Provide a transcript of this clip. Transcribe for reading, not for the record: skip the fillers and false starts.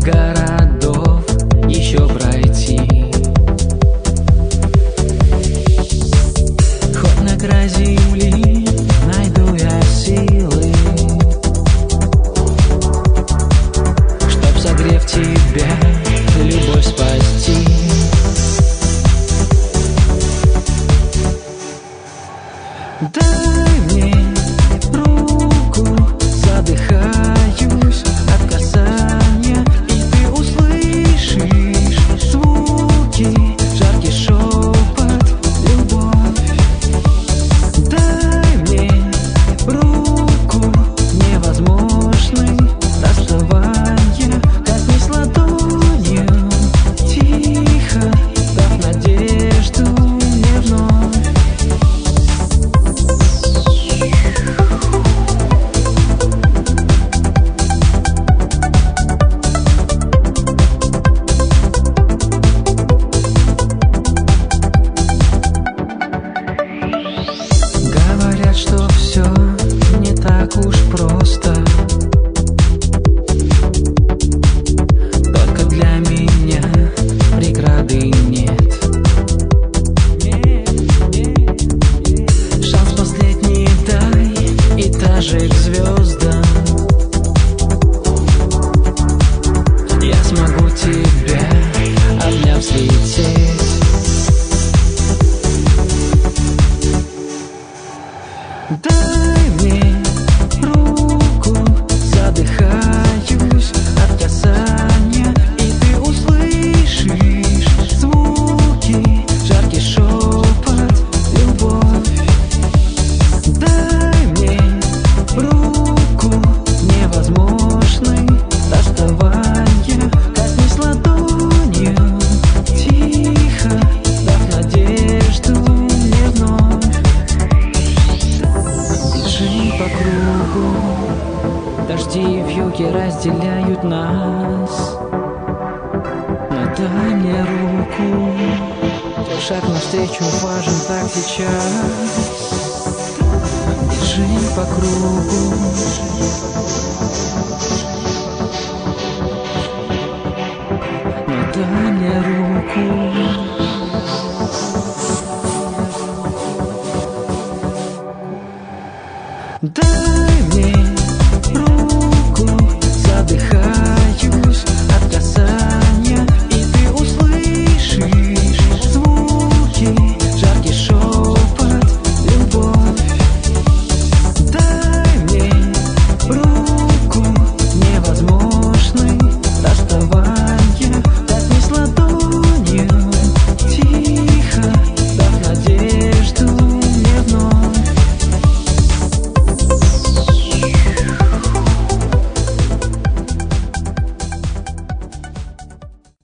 городов еще пройти. Хоть на край земли найду я силы, чтоб, согрев тебя, любовь спасти. Дай мне руку, задыхаюсь от касания, и ты услышишь звуки, жаркий шепот, любовь. Дай мне руку, невозможный расставания, коснись ладонью, тихо, дав надежду мне вновь. Говорят, что все не так уж просто, только для меня преграды нет. Шанс последний дай и даже к звездам. Я смогу тебя, обняв, взлететь. Дай мне руку, задыхаюсь от касания, и ты услышишь звуки, жаркий шепот, любовь. Дай мне руку, невозможный расставания, коснись ладонью, тихо, дав надежду мне вновь. Бежим по кругу, дожди и вьюги разделяют нас. Но дай мне руку, твой шаг навстречу важен так сейчас. Бежим по кругу, но дай мне руку.